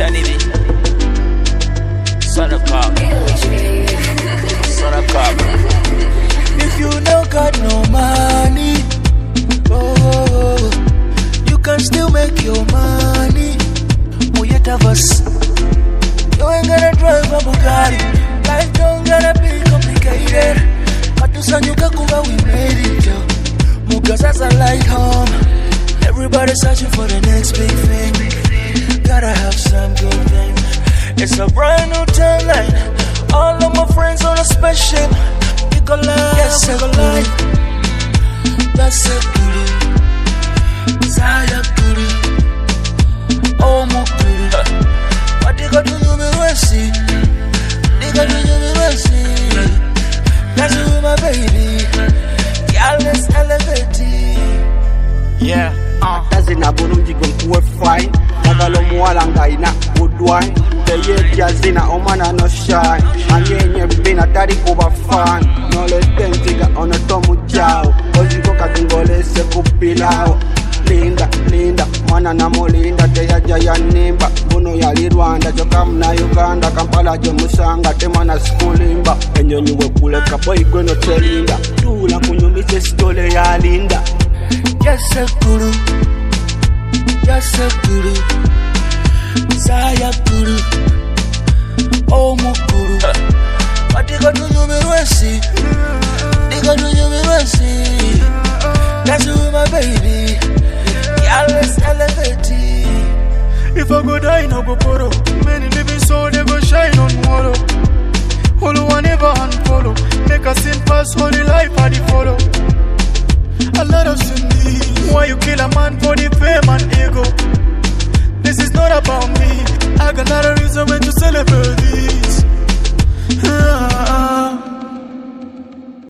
Sanity. Son of God. Son of God. If you don't got no money, oh, you can still make your money. Yet of us, you ain't gonna drive a Bugatti. Life don't gotta be complicated. Katusanyuka kuba we made it, yo. Mugasa's a light home. Everybody searching for the next big thing. Gotta have some good things. It's a brand new timeline. All of my friends on a spaceship. We go live, yes, we go live. That's a guru. Zaya guru. Oh, my guru. What they got to do me mercy? They got to do me mercy. That's who my baby. Y'all let's elevate it. Yeah. Tazina bulungi gwe fine. Nagalo muwala ngaina good wine. Teye yazina omana no shine. Anyenye bina tari kuba fan. No le tentiga ono tomu jao. Oziko katungole se kupilao. Linda, linda, mwana na molinda. Teya jaya nimba. Buno yali Rwanda. Joka mna Uganda. Kampala je musanga. Temana skulimba. Enyo nyuwe kuleka boy kweno telinda. Tula kunyumise stole ya linda. Yes, a guru. Yes, a guru. Zaya guru. Oh, my guru. What they gonna do me mercy? They gonna do me mercy. That's who my baby. Y'all let's elevate it. If I go die, no go poro. Many living soul, they go shine on tomorrow. All one ever unfollow. Make a sin pass, holy life, I the follow. A lot of sin. Why you kill a man for the fame and ego? This is not about me. I got another reason when to celebrate.